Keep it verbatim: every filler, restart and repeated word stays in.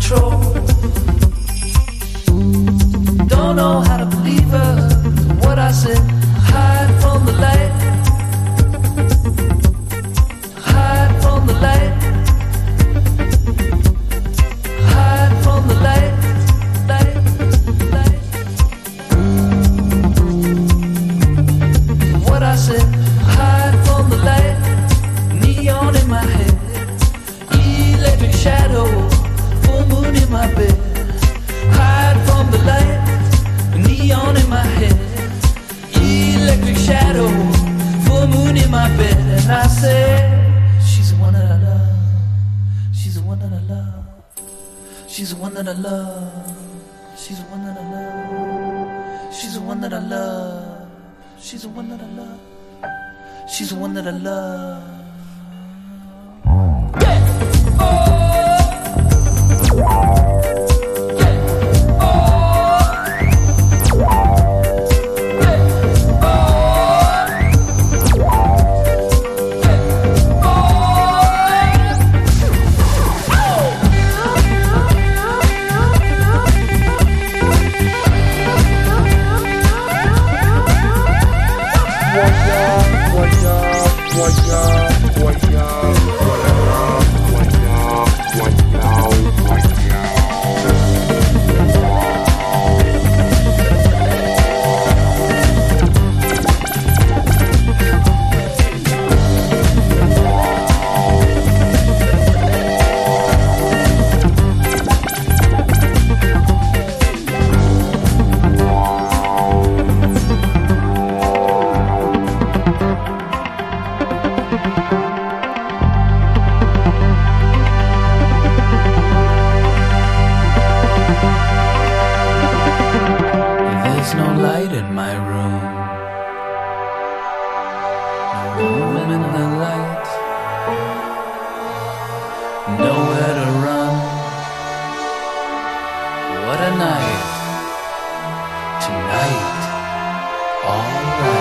control. Don't know how to believe her. What I said, hide from the light. Hide from the light. Hide from the light. Light, light. What I said, hide from the light. Neon in my head. Electric shadow. Full moon in my bed. Hide from the light. Neon in my head. Electric shadow. Full moon in my bed. And I say, she's the one that I love. She's the one that I love. She's the one that I love. She's the one that I love. She's the one that I love. She's the one that I love. She's the one that I love. Yeah. Oh. What a night, tonight, all right.